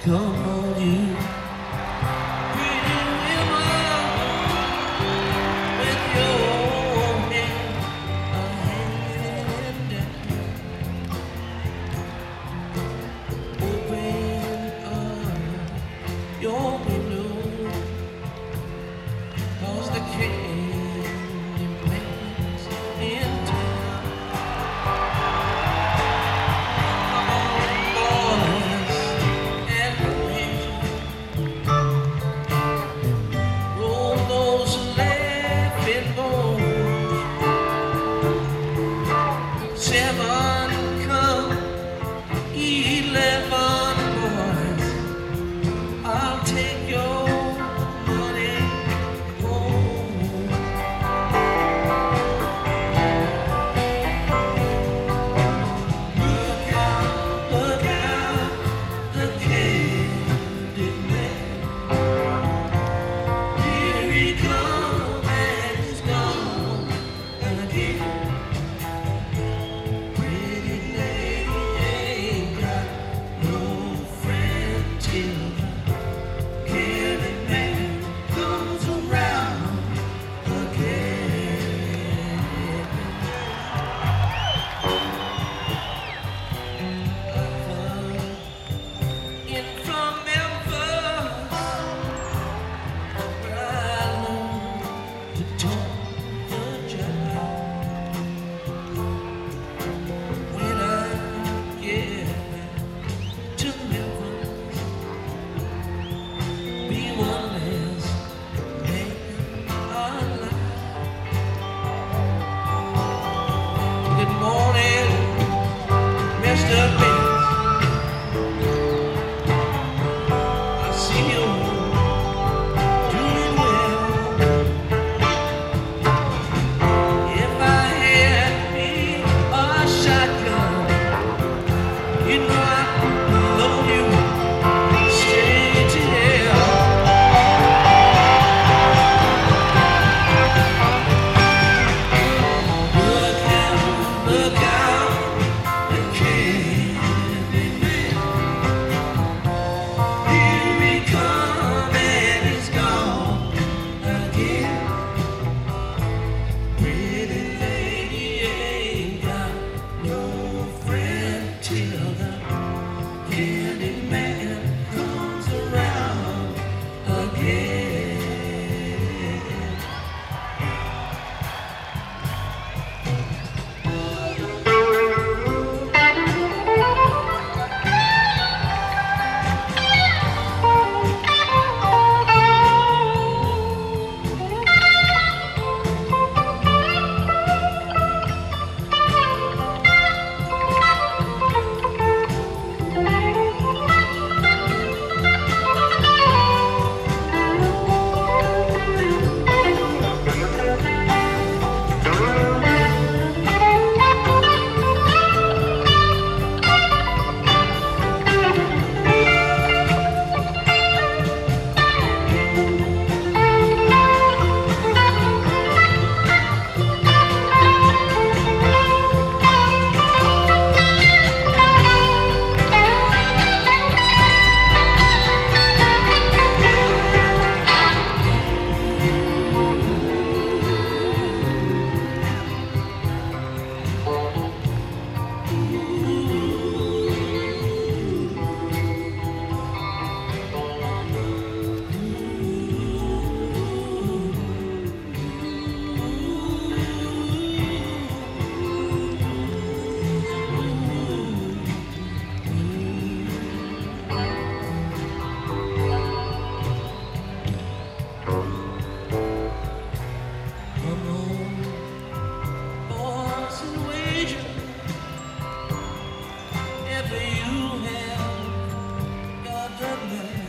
Come on, you pretty women with your hair hanging down. Open up your window, 'cause the candy man's in town. Come on, boys and girls, roll those laughing bones. 7 come 11 boys, I'll take your money home. Look out, the candy man. Here he comes and he's gone again. Pretty lady ain't got no friend till the candy man comes around again. In from Memphis, where I learned to talk the jive. When I get back to Memphis, be one less man alive. Good morning, Mr. Bates. I see you doing well. If I had me a shotgun, you know I'd load you straight to hell. Look out, the candy man. Here he come and he's gone again. Pretty lady ain't got no friend till the candy man comes around again. Come on, boys and wages, if you have got the money.